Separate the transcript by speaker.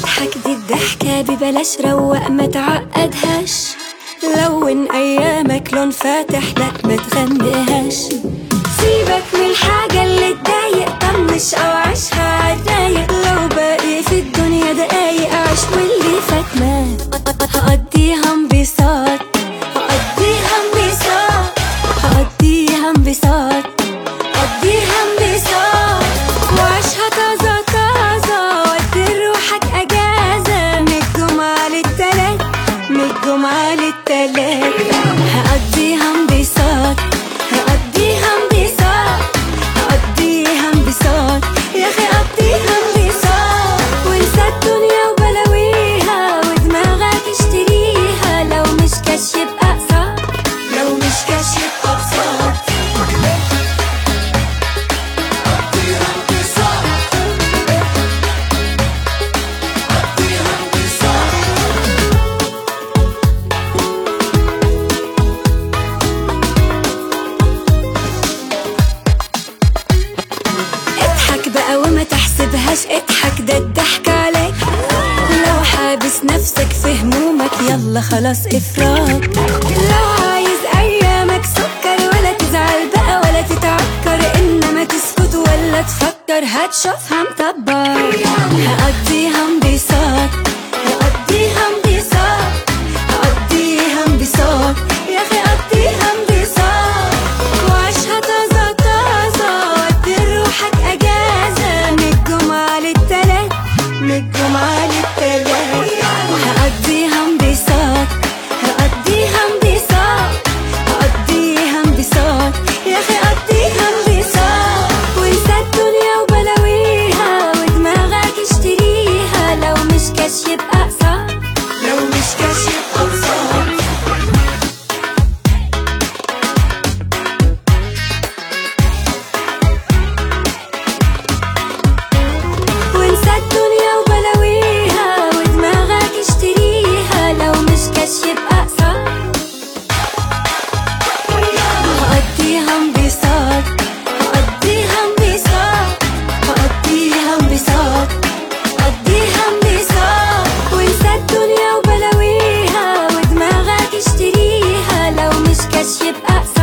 Speaker 1: اضحك دي الضحكة ببلاش، روق ما تعقدهاش، لون ايامك لون فاتح لا ما تغمقهاش. سيبك من الحاجة اللي تضايق، طنش او عيشها عالرايق، لو باقي في الدنيا دقايق عيش واللي فات مات. هقضيها انبساط، هقضيها انبساط، هقضيها انبساط، هقضيها انبساط، وعيشها طازة طازة، ودي روحك اجازة من الجمعة للتلات، من الجمعة للتلات. هقضيها انبساط، هقضيها انبساط، هقضيها انبساط، يا اخي قضيها انبساط، وانسى الدنيا وبلاويها، ودماغك اشتريها، لو مش كاش يبقى اقساط، لو مش كاش يبقى اقساط. اضحك بقى وما تحسبهاش، اضحك ده الضحك عليك، لو حابس نفسك في همومك يلا خلاص افراط. لو عايز ايامك سكر، ولا تزعل بقى ولا تتعكر، انما تسكت ولا تفكر هتشوفها مطبق. هقضيها انبساط، هقضيها انبساط، هقضيها انبساط، يا اخي قضيها انبساط، وعيشها طازة طازة، ودي روحك اجازة من الجمعة للتلات، من الجمعة للتلات. هقضيها انبساط، هقضيها انبساط، هقضيها انبساط، يا اخي قضيها انبساط، وانسى الدنيا وبلاويها، ودماغك اشتريها، لو مش كاش يبقى اقساط، لو مش كاش يبقى اقساط. وانسى الدنيا وبلاويها، ودماغك اشتريها، لو مش كاش يبقى اقساط. هقضيها انبساط، هقضيها انبساط، هقضيها انبساط، هقضيها انبساط، وانسى الدنيا وبلاويها، ودماغك اشتريها، لو مش كاش يبقى اقساط.